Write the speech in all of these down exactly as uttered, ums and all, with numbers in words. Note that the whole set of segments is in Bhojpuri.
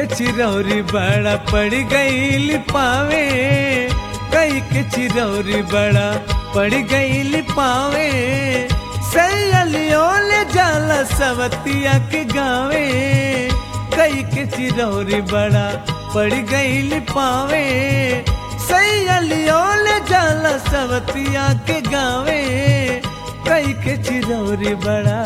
चिरौरी बड़ा पड़ गईल पावे, कई के चिरौरी बड़ा पड़ गईल पावे। सैलियो ले जाला सवतिया के गावे, कई के चिरौरी बड़ा पड़ गईल पावे। सैलियो ले जाला सवतिया के गावे, कई के चिरौरी बड़ा।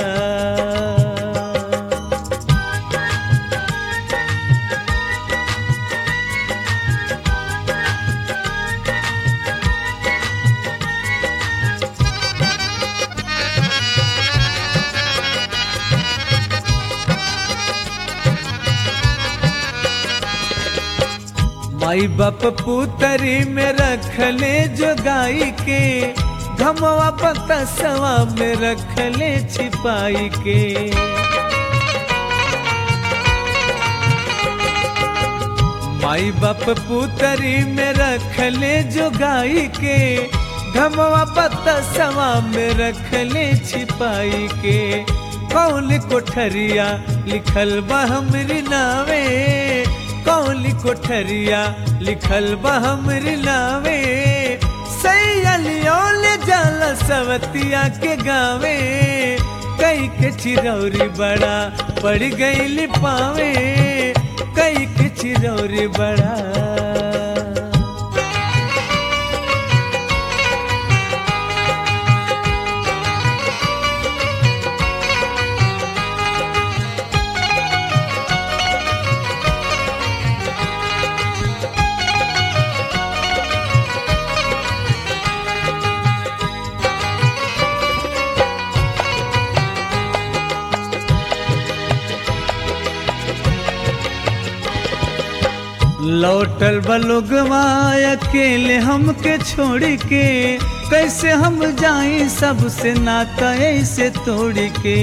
माई बाप पुतरी में रखले जोगाई के, घमवा बतसवा में रखले छिपाई के। माई बाप पुतरी में रखले जोगाई के, घमवा बतसवा में रखले छिपाई के। कौन कोठरिया लिखल बा हमरी नावे, कौन कोठरिया लिखल बा हमरी नावे। सैलियो ले जाला सवतिया के गावे, कई के चिरौरी बड़ा पड़ गईल पावे, कई के चिरौरी बड़ा। लौटल बलुगवा अकेले हमके छोड़ के, कैसे हम जाई सबसे नाता ऐसे तोड़ के।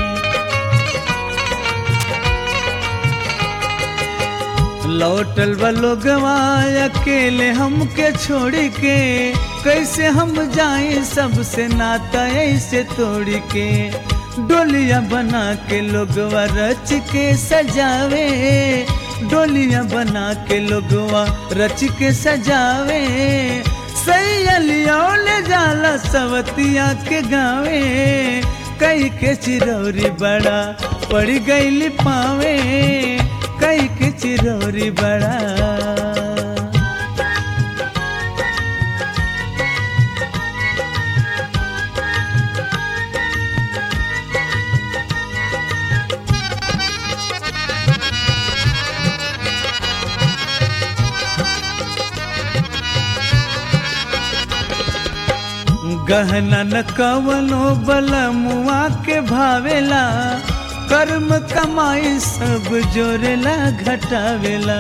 लौटल बलुगवा अकेले हमके छोड़ के, कैसे हम जाई सबसे नाता ऐसे तोड़ के। डोलिया बना के लोगवा रच के सजावे, डोलियां बना के लोगवा रच के सजावे। सैलियो ले जाला सवतिया के गावे, कई के चिरौरी बड़ा पड़ गईल पावे, कई के चिरौरी बड़ा। गहना न कवनो बलमुआ के भावेला, कर्म कमाई सब जोरेला घटावेला।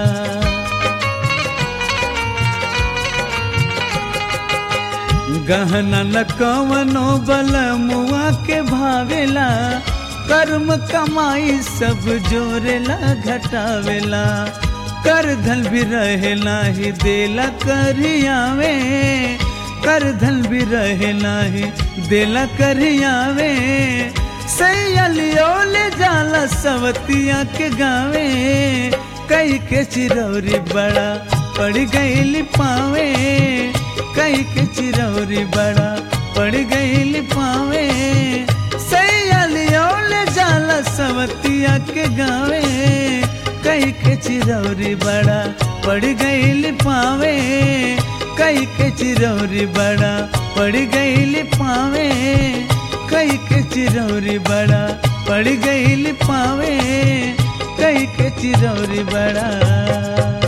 गहना न कवनो बलमुआ के भावेला, कर्म कमाई सब जोरेला घटावेला। कर धन भी रहे नाही देला करियावे, कर धन भी रहे नाही देला करियावे। सैलियो ले जाला सवतिया के गावे, कई के चिरौरी बड़ा पड़ गईल पावे, कई के चिरौरी बड़ा पड़ गईल पावे। सैलियो ले जाला सवतिया के गावे, कई के चिरौरी बड़ा पड़ गईल पावे, कई के चिरौरी बड़ा पड़ गईल पावे, कई के चिरौरी बड़ा पड़ गईल पावे, कई के चिरौरी बड़ा।